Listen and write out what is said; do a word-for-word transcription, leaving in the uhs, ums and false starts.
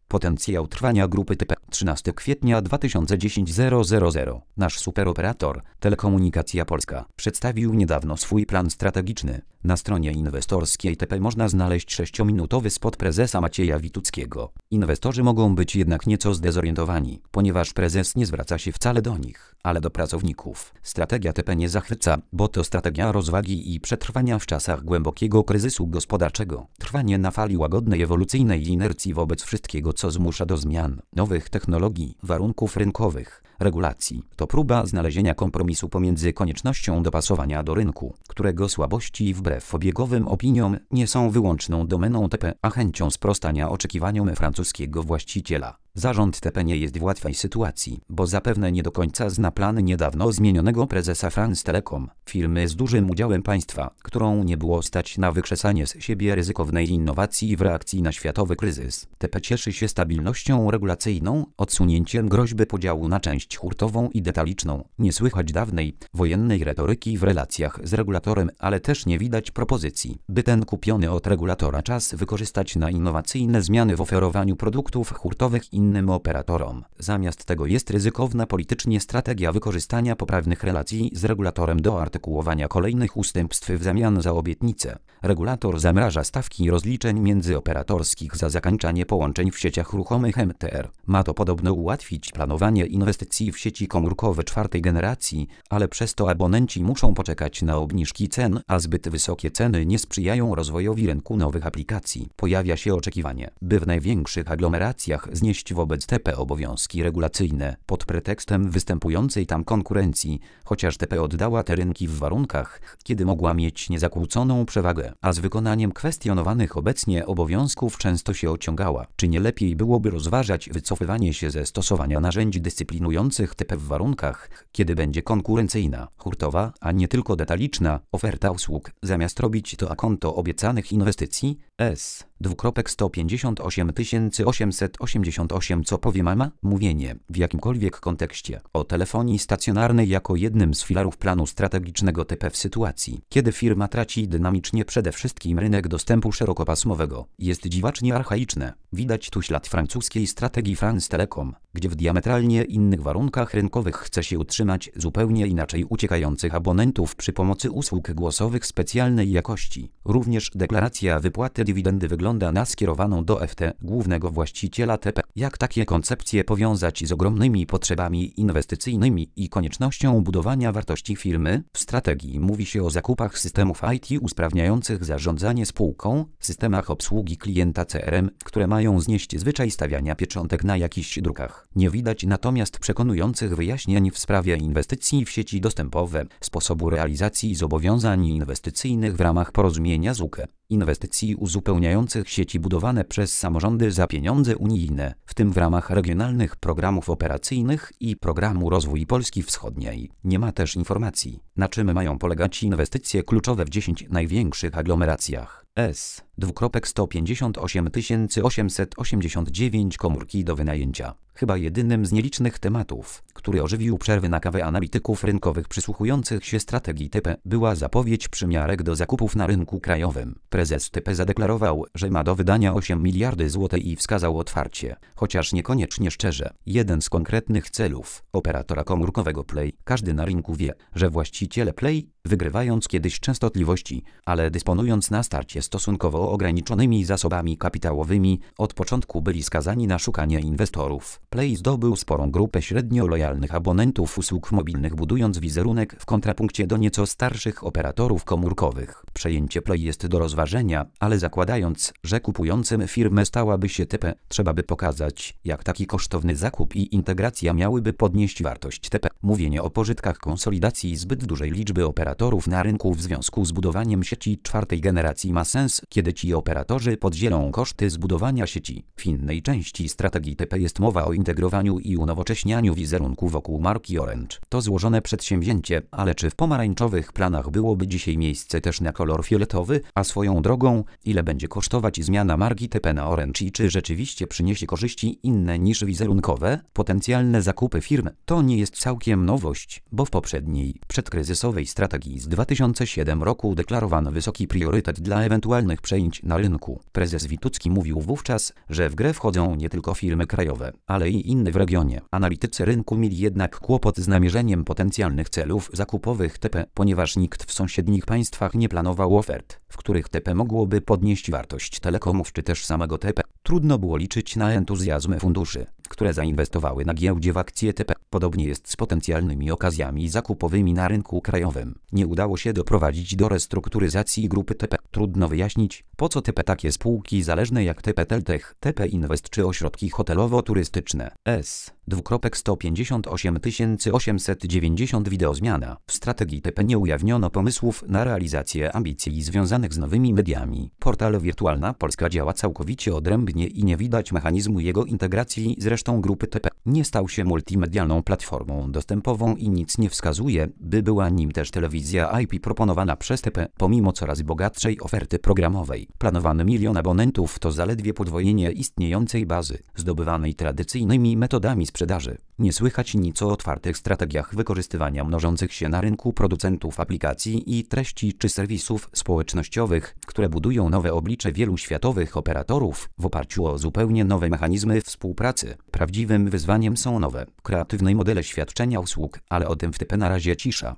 Potencjał trwania grupy T P. trzynastego kwietnia dwa tysiące dziesiątego. Nasz superoperator, Telekomunikacja Polska, przedstawił niedawno swój plan strategiczny. Na stronie inwestorskiej T P można znaleźć sześciominutowy spot prezesa Macieja Wituckiego. Inwestorzy mogą być jednak nieco zdezorientowani, ponieważ prezes nie zwraca się wcale do nich, ale do pracowników. Strategia T P nie zachwyca, bo to strategia rozwagi i przetrwania w czasach głębokiego kryzysu gospodarczego. Trwanie na fali łagodnej ewolucyjnej inercji wobec wszystkiego, co zmusza do zmian, nowych technologii, warunków rynkowych, regulacji. To próba znalezienia kompromisu pomiędzy koniecznością dopasowania do rynku, którego słabości wbrew obiegowym opiniom nie są wyłączną domeną T P, a chęcią sprostania oczekiwaniom francuskiego właściciela. Zarząd T P nie jest w łatwej sytuacji, bo zapewne nie do końca zna plany niedawno zmienionego prezesa France Telecom, firmy z dużym udziałem państwa, którą nie było stać na wykrzesanie z siebie ryzykownej innowacji w reakcji na światowy kryzys. T P cieszy się stabilnością regulacyjną, odsunięciem groźby podziału na część hurtową i detaliczną. Nie słychać dawnej, wojennej retoryki w relacjach z regulatorem, ale też nie widać propozycji, by ten kupiony od regulatora czas wykorzystać na innowacyjne zmiany w oferowaniu produktów hurtowych innym operatorom. Zamiast tego jest ryzykowna politycznie strategia wykorzystania poprawnych relacji z regulatorem do artykułowania kolejnych ustępstw w zamian za obietnice. Regulator zamraża stawki rozliczeń międzyoperatorskich za zakańczanie połączeń w sieciach ruchomych M T R. Ma to podobno ułatwić planowanie inwestycji w sieci komórkowe czwartej generacji, ale przez to abonenci muszą poczekać na obniżki cen, a zbyt wysokie ceny nie sprzyjają rozwojowi rynku nowych aplikacji. Pojawia się oczekiwanie, by w największych aglomeracjach znieść wobec T P obowiązki regulacyjne pod pretekstem występującej tam konkurencji, chociaż T P oddała te rynki w warunkach, kiedy mogła mieć niezakłóconą przewagę, a z wykonaniem kwestionowanych obecnie obowiązków często się ociągała. Czy nie lepiej byłoby rozważać wycofywanie się ze stosowania narzędzi dyscyplinujących T P w warunkach, kiedy będzie konkurencyjna, hurtowa, a nie tylko detaliczna oferta usług, zamiast robić to a konto obiecanych inwestycji? S. sto pięćdziesiąt osiem tysięcy osiemset osiemdziesiąt osiem Co powie mama? Mówienie, w jakimkolwiek kontekście, o telefonii stacjonarnej jako jednym z filarów planu strategicznego T P w sytuacji, kiedy firma traci dynamicznie przede wszystkim rynek dostępu szerokopasmowego, jest dziwacznie archaiczne. Widać tu ślad francuskiej strategii France Telecom, gdzie w diametralnie innych warunkach rynkowych chce się utrzymać zupełnie inaczej uciekających abonentów przy pomocy usług głosowych specjalnej jakości. Również deklaracja wypłaty dywidendy wygląda na skierowaną do F T, głównego właściciela T P. Jak takie koncepcje powiązać z ogromnymi potrzebami inwestycyjnymi i koniecznością budowania wartości firmy? W strategii mówi się o zakupach systemów I T usprawniających zarządzanie spółką, systemach obsługi klienta C R M, które mają znieść zwyczaj stawiania pieczątek na jakichś drukach. Nie widać natomiast przekonujących wyjaśnień w sprawie inwestycji w sieci dostępowe, sposobu realizacji zobowiązań inwestycyjnych w ramach porozumienia z U K E. Inwestycji uzupełniających sieci budowane przez samorządy za pieniądze unijne, w tym w ramach regionalnych programów operacyjnych i programu Rozwój Polski Wschodniej. Nie ma też informacji, na czym mają polegać inwestycje kluczowe w dziesięciu największych aglomeracjach. S. sto pięćdziesiąt osiem tysięcy osiemset osiemdziesiąt dziewięć Komórki do wynajęcia. Chyba jedynym z nielicznych tematów, który ożywił przerwy na kawę analityków rynkowych przysłuchujących się strategii T P, była zapowiedź przymiarek do zakupów na rynku krajowym. Prezes T P zadeklarował, że ma do wydania osiem miliardów złotych i wskazał otwarcie, chociaż niekoniecznie szczerze, jeden z konkretnych celów operatora komórkowego Play. Każdy na rynku wie, że właściciele Play, wygrywając kiedyś częstotliwości, ale dysponując na starcie stosunkowo ograniczonymi zasobami kapitałowymi, od początku byli skazani na szukanie inwestorów. Play zdobył sporą grupę średnio lojalnych abonentów usług mobilnych, budując wizerunek w kontrapunkcie do nieco starszych operatorów komórkowych. Przejęcie Play jest do rozważenia, ale zakładając, że kupującym firmę stałaby się T P, trzeba by pokazać, jak taki kosztowny zakup i integracja miałyby podnieść wartość T P. Mówienie o pożytkach konsolidacji zbyt dużej liczby operatorów na rynku w związku z budowaniem sieci czwartej generacji ma sens, kiedy ci operatorzy podzielą koszty zbudowania sieci. W innej części strategii T P jest mowa o integrowaniu i unowocześnianiu wizerunku wokół marki Orange. To złożone przedsięwzięcie, ale czy w pomarańczowych planach byłoby dzisiaj miejsce też na kolor fioletowy? A swoją drogą, ile będzie kosztować zmiana marki T P na Orange i czy rzeczywiście przyniesie korzyści inne niż wizerunkowe? Potencjalne zakupy firm to nie jest całkiem nowość, bo w poprzedniej, przedkryzysowej strategii strategii z dwa tysiące siódmego roku deklarowano wysoki priorytet dla ewentualnych przejęć na rynku. Prezes Witucki mówił wówczas, że w grę wchodzą nie tylko firmy krajowe, ale i inne w regionie. Analitycy rynku mieli jednak kłopot z namierzeniem potencjalnych celów zakupowych T P, ponieważ nikt w sąsiednich państwach nie planował ofert, w których T P mogłoby podnieść wartość telekomów czy też samego T P. Trudno było liczyć na entuzjazm funduszy, które zainwestowały na giełdzie w akcje T P. Podobnie jest z potencjalnymi okazjami zakupowymi na rynku krajowym. Nie udało się doprowadzić do restrukturyzacji grupy T P. Trudno wyjaśnić, po co T P takie spółki zależne jak T P Teltech, T P Invest czy ośrodki hotelowo-turystyczne. S. Dwukropek sto pięćdziesiąt osiem tysięcy osiemset dziewięćdziesiąt Wideozmiana. W strategii T P nie ujawniono pomysłów na realizację ambicji związanych z nowymi mediami. Portal Wirtualna Polska działa całkowicie odrębnie i nie widać mechanizmu jego integracji z resztą grupy T P. Nie stał się multimedialną platformą dostępową i nic nie wskazuje, by była nim też telewizja I P proponowana przez T P, pomimo coraz bogatszej oferty programowej. Planowany milion abonentów to zaledwie podwojenie istniejącej bazy, zdobywanej tradycyjnymi metodami sprzedaży. Nie słychać nic o otwartych strategiach wykorzystywania mnożących się na rynku producentów aplikacji i treści czy serwisów społecznościowych, które budują nowe oblicze wielu światowych operatorów w oparciu o zupełnie nowe mechanizmy współpracy. Prawdziwym wyzwaniem są nowe, kreatywne modele świadczenia usług, ale o tym w T P na razie cisza.